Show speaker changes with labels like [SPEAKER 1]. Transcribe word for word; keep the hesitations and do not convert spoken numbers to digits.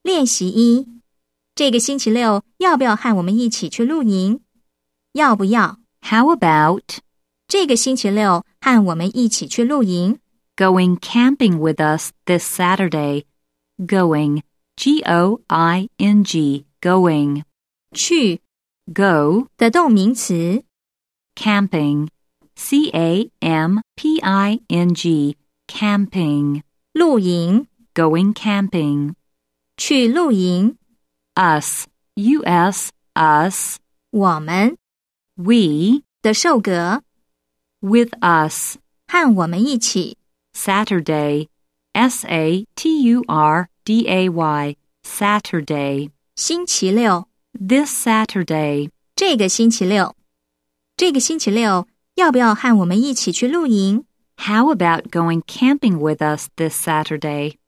[SPEAKER 1] 练习一，这个星期六要不要和我们一起去露营？要不要？
[SPEAKER 2] How about
[SPEAKER 1] 这个星期六和我们一起去露营？
[SPEAKER 2] going camping with us this Saturday? Going, G O I N G, going.
[SPEAKER 1] 去
[SPEAKER 2] Go,
[SPEAKER 1] 的动名词，
[SPEAKER 2] camping, C A M P I N G, camping.
[SPEAKER 1] 露营，
[SPEAKER 2] Going camping.
[SPEAKER 1] 去露营，
[SPEAKER 2] Us, U S, us.
[SPEAKER 1] 我们
[SPEAKER 2] We,
[SPEAKER 1] 的受格，
[SPEAKER 2] with us.
[SPEAKER 1] 和我们一起，
[SPEAKER 2] Saturday, S A T U R D A Y, Saturday.
[SPEAKER 1] 星期六，
[SPEAKER 2] This Saturday.
[SPEAKER 1] 这个星期六，这个星期六要不要和我们一起去露营？
[SPEAKER 2] How about going camping with us this Saturday?